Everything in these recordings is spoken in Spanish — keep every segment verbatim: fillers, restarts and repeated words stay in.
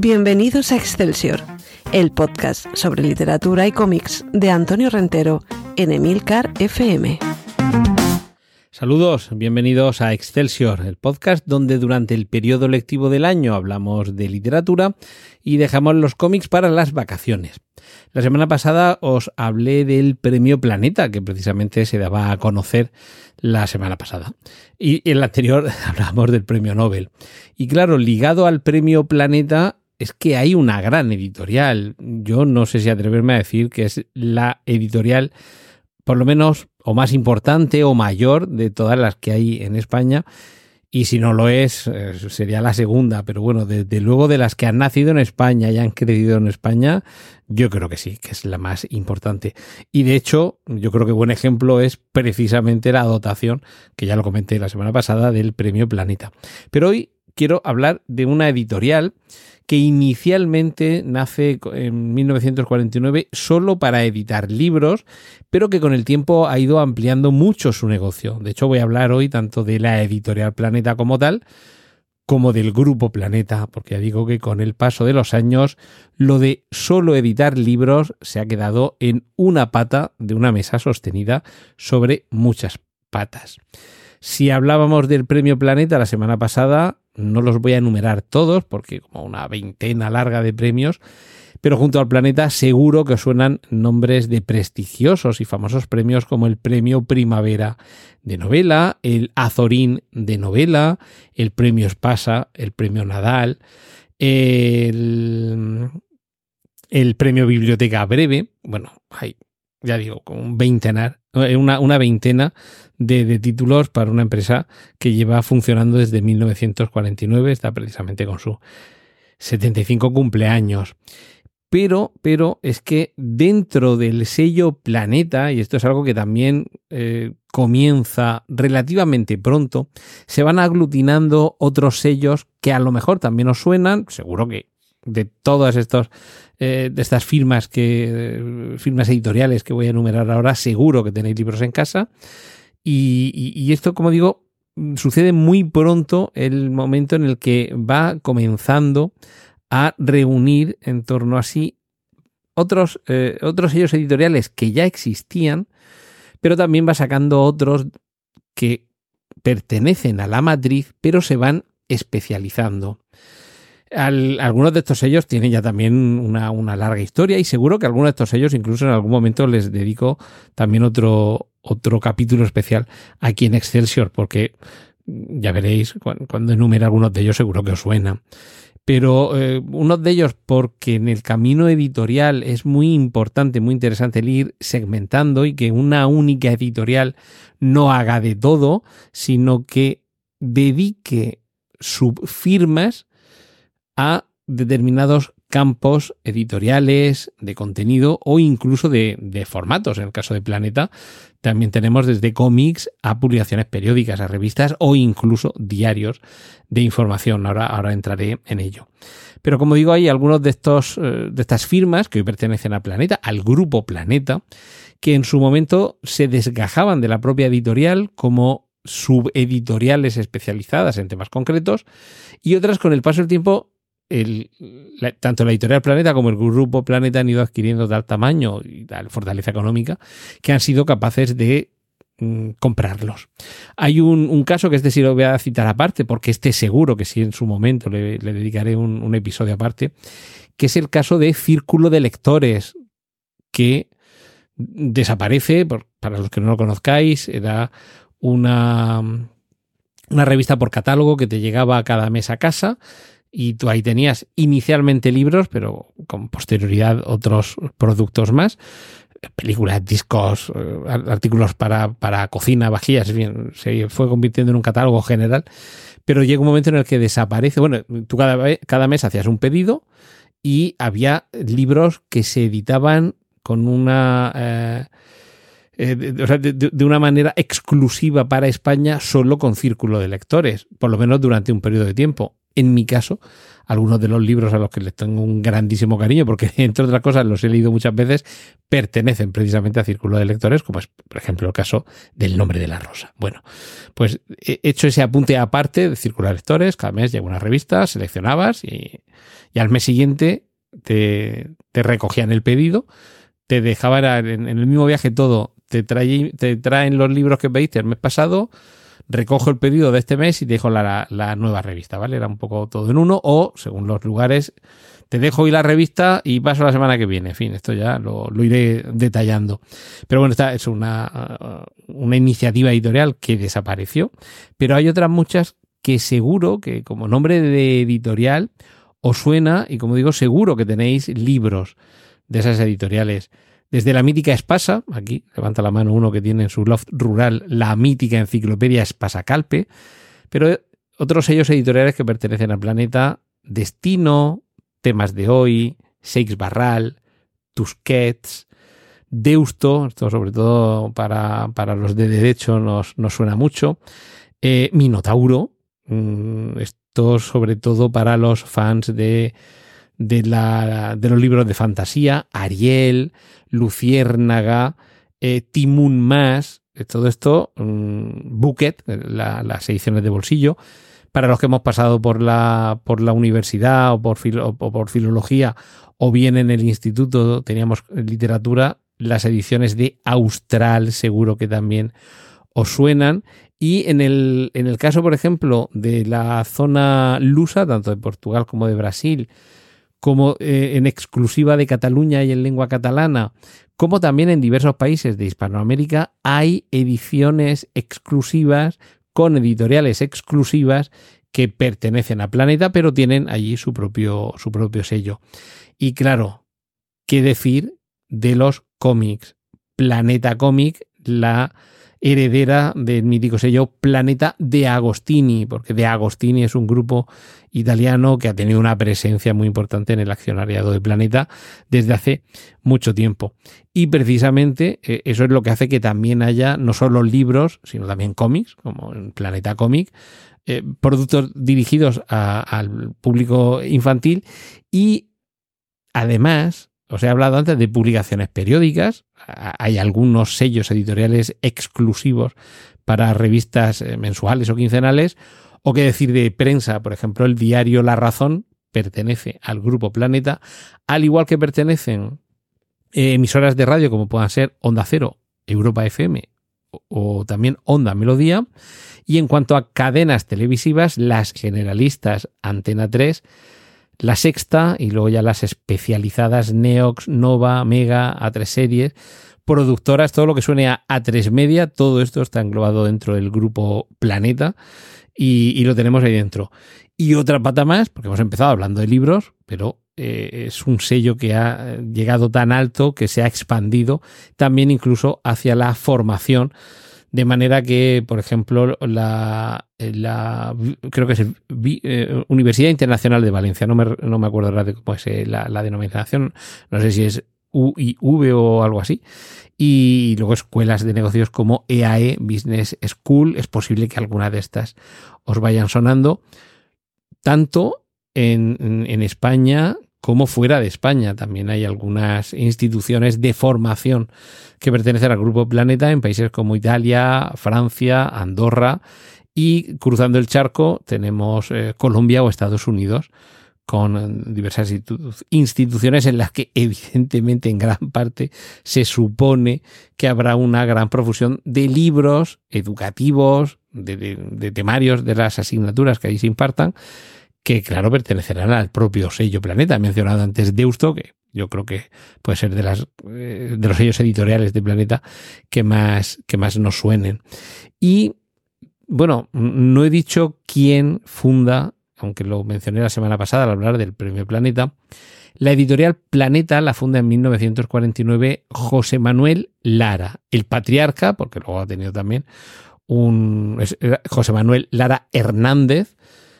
Bienvenidos a Excelsior, el podcast sobre literatura y cómics de Antonio Rentero en Emilcar F M. Saludos, bienvenidos a Excelsior, el podcast donde durante el periodo lectivo del año hablamos de literatura y dejamos los cómics para las vacaciones. La semana pasada os hablé del Premio Planeta, que precisamente se daba a conocer la semana pasada. Y en la anterior hablábamos del Premio Nobel. Y claro, ligado al Premio Planeta es que hay una gran editorial. Yo no sé si atreverme a decir que es la editorial, por lo menos, o más importante o mayor de todas las que hay en España. Y si no lo es, sería la segunda. Pero bueno, desde luego de las que han nacido en España y han crecido en España, yo creo que sí, que es la más importante. Y de hecho, yo creo que buen ejemplo es precisamente la dotación, que ya lo comenté la semana pasada, del Premio Planeta. Pero hoy quiero hablar de una editorial que inicialmente nace en mil novecientos cuarenta y nueve solo para editar libros, pero que con el tiempo ha ido ampliando mucho su negocio. De hecho, voy a hablar hoy tanto de la editorial Planeta como tal, como del Grupo Planeta, porque ya digo que con el paso de los años, lo de solo editar libros se ha quedado en una pata de una mesa sostenida sobre muchas patas. Si hablábamos del Premio Planeta la semana pasada, no los voy a enumerar todos porque como una veintena larga de premios, pero junto al Planeta seguro que os suenan nombres de prestigiosos y famosos premios como el Premio Primavera de Novela, el Azorín de Novela, el Premio Espasa, el Premio Nadal, el, el Premio Biblioteca Breve. Bueno, hay, ya digo, como un veintenar, una, una veintena de, de títulos para una empresa que lleva funcionando desde mil novecientos cuarenta y nueve, está precisamente con su setenta y cinco cumpleaños. Pero, pero es que dentro del sello Planeta, y esto es algo que también eh, comienza relativamente pronto, se van aglutinando otros sellos que a lo mejor también os suenan, seguro que de todas estos, eh, de estas firmas, que, eh, firmas editoriales que voy a enumerar ahora, seguro que tenéis libros en casa. Y, y, y esto, como digo, sucede muy pronto, el momento en el que va comenzando a reunir en torno a sí otros, eh, otros sellos editoriales que ya existían, pero también va sacando otros que pertenecen a la matriz, pero se van especializando. Al, algunos de estos sellos tienen ya también una, una larga historia y seguro que algunos de estos sellos incluso en algún momento les dedico también otro, otro capítulo especial aquí en Excelsior, porque ya veréis, cuando, cuando enumere algunos de ellos seguro que os suena. Pero eh, unos de ellos porque en el camino editorial es muy importante, muy interesante el ir segmentando y que una única editorial no haga de todo, sino que dedique subfirmas a determinados campos editoriales, de contenido o incluso de, de formatos. En el caso de Planeta también tenemos desde cómics a publicaciones periódicas, a revistas o incluso diarios de información. Ahora, ahora entraré en ello. Pero como digo, hay algunos de, estos, de estas firmas que hoy pertenecen a Planeta, al Grupo Planeta, que en su momento se desgajaban de la propia editorial como subeditoriales especializadas en temas concretos y otras con el paso del tiempo El, la, tanto la editorial Planeta como el Grupo Planeta han ido adquiriendo tal tamaño y tal fortaleza económica que han sido capaces de mm, comprarlos. Hay un, un caso que este sí lo voy a citar aparte, porque este seguro que sí en su momento le, le dedicaré un, un episodio aparte, que es el caso de Círculo de Lectores, que desaparece, por, para los que no lo conozcáis, era una, una revista por catálogo que te llegaba cada mes a casa. Y tú ahí tenías inicialmente libros, pero con posterioridad otros productos más, películas, discos, artículos para, para cocina, vajillas, bien, se fue convirtiendo en un catálogo general, pero llega un momento en el que desaparece. Bueno, tú cada, cada mes hacías un pedido y había libros que se editaban con una... Eh, Eh, de, o sea, de, de una manera exclusiva para España, solo con Círculo de Lectores, por lo menos durante un periodo de tiempo. en mi caso, algunos de los libros a los que les tengo un grandísimo cariño, porque entre otras cosas los he leído muchas veces, pertenecen precisamente a círculo de lectores, como es, por ejemplo, el caso del Nombre de la Rosa. Bueno, pues he hecho ese apunte aparte de círculo de lectores, cada mes llega una revista, seleccionabas y, y al mes siguiente te, te recogían el pedido, te dejaban en, en el mismo viaje todo, te, trae, te traen los libros que pediste el mes pasado, recojo el pedido de este mes y te dejo la, la nueva revista, ¿vale? Era un poco todo en uno, o según los lugares, te dejo hoy la revista y paso la semana que viene. En fin, esto ya lo, lo iré detallando. Pero bueno, esta es una, una iniciativa editorial que desapareció, pero hay otras muchas que seguro que como nombre de editorial os suena, y como digo, seguro que tenéis libros de esas editoriales. Desde la mítica Espasa, aquí levanta la mano uno que tiene en su loft rural la mítica enciclopedia Espasa Calpe, pero otros sellos editoriales que pertenecen al Planeta: Destino, Temas de Hoy, Seix Barral, Tusquets, Deusto, esto sobre todo para, para los de derecho nos, nos suena mucho, eh, Minotauro, esto sobre todo para los fans de, de, la, de los libros de fantasía, Ariel, Luciérnaga, eh, Timun Más, todo esto, um, Bucket, la, las ediciones de bolsillo. Para los que hemos pasado por la, por la universidad o por, filo, o por filología, o bien en el instituto teníamos literatura, las ediciones de Austral seguro que también os suenan. Y en el, en el caso, por ejemplo, de la zona lusa, tanto de Portugal como de Brasil, como eh, en exclusiva de Cataluña y en lengua catalana, como también en diversos países de Hispanoamérica, hay ediciones exclusivas con editoriales exclusivas que pertenecen a Planeta, pero tienen allí su propio, su propio sello. Y claro, ¿qué decir de los cómics? Planeta Cómic, la heredera del mítico sello Planeta de Agostini, porque de Agostini es un grupo italiano que ha tenido una presencia muy importante en el accionariado de Planeta desde hace mucho tiempo. Y precisamente eh, eso es lo que hace que también haya no solo libros, sino también cómics, como en Planeta Cómic, eh, productos dirigidos a, al público infantil. Y además, os he hablado antes de publicaciones periódicas. Hay algunos sellos editoriales exclusivos para revistas mensuales o quincenales, o qué decir de prensa. Por ejemplo, el diario La Razón pertenece al Grupo Planeta, al igual que pertenecen eh, emisoras de radio como puedan ser Onda Cero, Europa F M o, o también Onda Melodía. Y en cuanto a cadenas televisivas, las generalistas Antena tres, La Sexta, y luego ya las especializadas Neox, Nova, Mega, A tres Series, productoras, todo lo que suene a A tres Media, todo esto está englobado dentro del Grupo Planeta y, y lo tenemos ahí dentro. Y otra pata más, porque hemos empezado hablando de libros, pero eh, es un sello que ha llegado tan alto que se ha expandido también incluso hacia la formación. De manera que, por ejemplo, la, la creo que es el, eh, Universidad Internacional de Valencia, no me, no me acuerdo ahora de cómo es eh, la, la denominación, no sé si es U I V o algo así, y luego escuelas de negocios como E A E, Business School, es posible que alguna de estas os vayan sonando, tanto en, en, en España como fuera de España. También hay algunas instituciones de formación que pertenecen al Grupo Planeta en países como Italia, Francia, Andorra, y cruzando el charco tenemos eh, Colombia o Estados Unidos, con diversas institu- instituciones en las que evidentemente en gran parte se supone que habrá una gran profusión de libros educativos, de, de, de temarios de las asignaturas que ahí se impartan, que claro pertenecerán al propio sello Planeta. He mencionado antes Deusto, que yo creo que puede ser de las de los sellos editoriales de Planeta que más, que más nos suenen. Y bueno, no he dicho quién funda, aunque lo mencioné la semana pasada al hablar del Premio Planeta. La editorial Planeta la funda en mil novecientos cuarenta y nueve José Manuel Lara, el patriarca, porque luego ha tenido también un José Manuel Lara Hernández,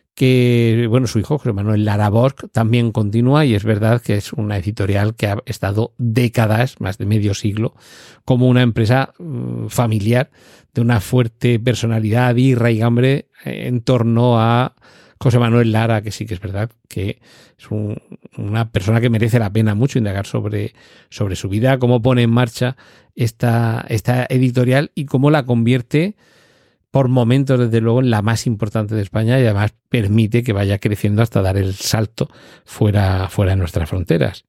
que, bueno, su hijo, José Manuel Lara Bosch, también continúa, y es verdad que es una editorial que ha estado décadas, más de medio siglo, como una empresa mmm, familiar de una fuerte personalidad y raigambre en torno a José Manuel Lara, que sí que es verdad que es un, una persona que merece la pena mucho indagar sobre, sobre su vida, cómo pone en marcha esta, esta editorial y cómo la convierte por momentos, desde luego, en la más importante de España, y además permite que vaya creciendo hasta dar el salto fuera, fuera de nuestras fronteras.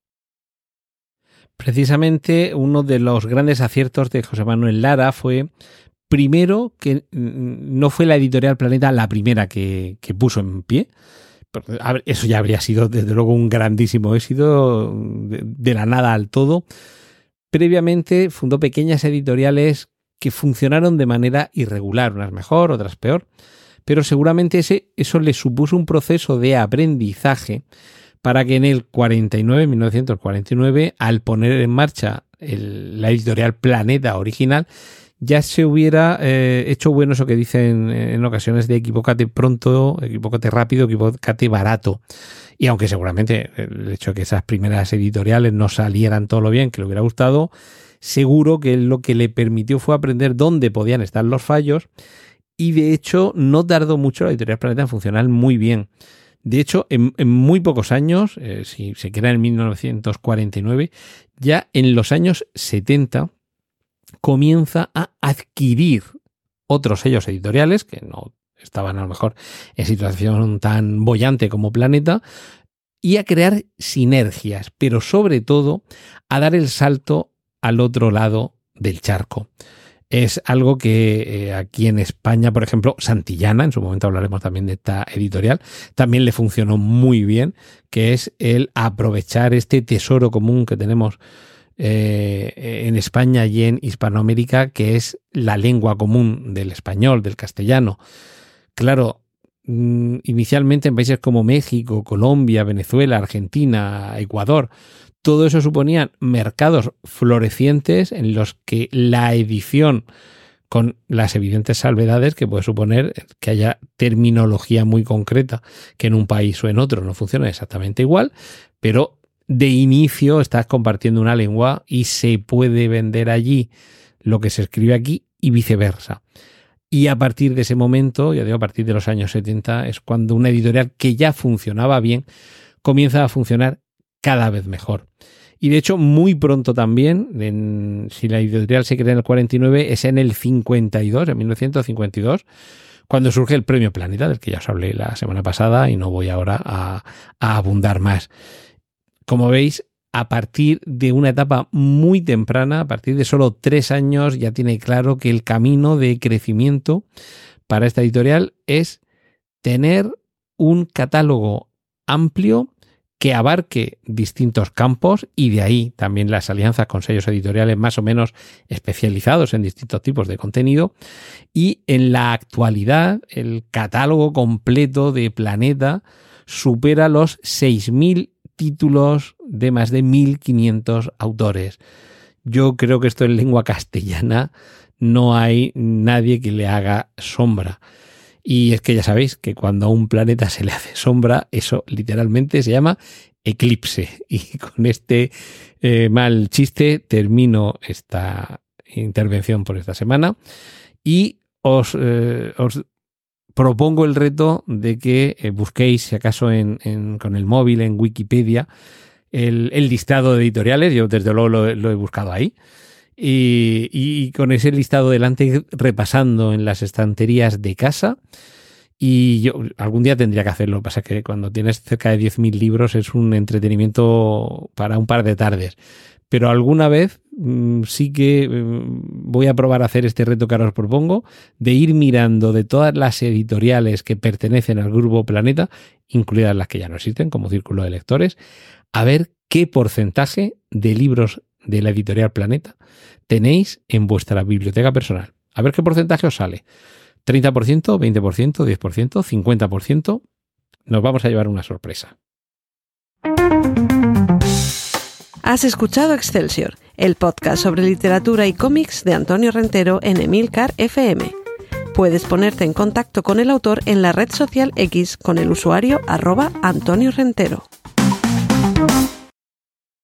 Precisamente uno de los grandes aciertos de José Manuel Lara fue, primero, que no fue la editorial Planeta la primera que, que puso en pie. Eso ya habría sido, desde luego, un grandísimo éxito, de, de la nada al todo. Previamente fundó pequeñas editoriales que funcionaron de manera irregular, unas mejor, otras peor, pero seguramente ese, eso le supuso un proceso de aprendizaje para que en el cuarenta y nueve, mil novecientos cuarenta y nueve, al poner en marcha el, la editorial Planeta original, ya se hubiera eh, hecho bueno eso que dicen en ocasiones de equivócate pronto, equivócate rápido, equivócate barato. Y aunque seguramente el hecho de que esas primeras editoriales no salieran todo lo bien que le hubiera gustado, seguro que lo que le permitió fue aprender dónde podían estar los fallos, y de hecho no tardó mucho la editorial Planeta en funcionar muy bien. De hecho, en, en muy pocos años, eh, si se queda en mil novecientos cuarenta y nueve, ya en los años setenta comienza a adquirir otros sellos editoriales que no estaban a lo mejor en situación tan boyante como Planeta, y a crear sinergias, pero sobre todo a dar el salto al otro lado del charco. Es algo que eh, aquí en España, por ejemplo, Santillana, en su momento hablaremos también de esta editorial, también le funcionó muy bien, que es el aprovechar este tesoro común que tenemos eh, en España y en Hispanoamérica, que es la lengua común del español, del castellano. Claro, inicialmente en países como México, Colombia, Venezuela, Argentina, Ecuador, todo eso suponían mercados florecientes en los que la edición, con las evidentes salvedades que puede suponer que haya terminología muy concreta que en un país o en otro no funciona exactamente igual, pero de inicio estás compartiendo una lengua y se puede vender allí lo que se escribe aquí y viceversa. Y a partir de ese momento, ya digo, a partir de los años setenta, es cuando una editorial que ya funcionaba bien comienza a funcionar cada vez mejor. Y de hecho, muy pronto también, en, si la editorial se crea en el cuarenta y nueve, es en el cincuenta y dos, en mil novecientos cincuenta y dos, cuando surge el Premio Planeta, del que ya os hablé la semana pasada y no voy ahora a, a abundar más. Como veis, a partir de una etapa muy temprana, a partir de solo tres años, ya tiene claro que el camino de crecimiento para esta editorial es tener un catálogo amplio que abarque distintos campos, y de ahí también las alianzas con sellos editoriales más o menos especializados en distintos tipos de contenido. Y en la actualidad el catálogo completo de Planeta supera los seis mil títulos de más de mil quinientos autores. Yo creo que esto en lengua castellana no hay nadie que le haga sombra. Y es que ya sabéis que cuando a un planeta se le hace sombra, eso literalmente se llama eclipse. Y con este eh, mal chiste termino esta intervención por esta semana y os, eh, os propongo el reto de que eh, busquéis, si acaso en, en, con el móvil, en Wikipedia, el, el listado de editoriales. Yo desde luego lo, lo he buscado ahí. Y, y con ese listado delante, repasando en las estanterías de casa. Y yo algún día tendría que hacerlo. Lo que pasa es que cuando tienes cerca de diez mil libros es un entretenimiento para un par de tardes. Pero alguna vez mmm, sí que mmm, voy a probar a hacer este reto que ahora os propongo, de ir mirando de todas las editoriales que pertenecen al grupo Planeta, incluidas las que ya no existen, como Círculo de Lectores, a ver qué porcentaje de libros de la editorial Planeta tenéis en vuestra biblioteca personal. A ver qué porcentaje os sale. treinta por ciento, veinte por ciento, diez por ciento, cincuenta por ciento. Nos vamos a llevar una sorpresa. Has escuchado Excelsior, el podcast sobre literatura y cómics de Antonio Rentero en Emilcar F M. Puedes ponerte en contacto con el autor en la red social X con el usuario arroba Antonio Rentero.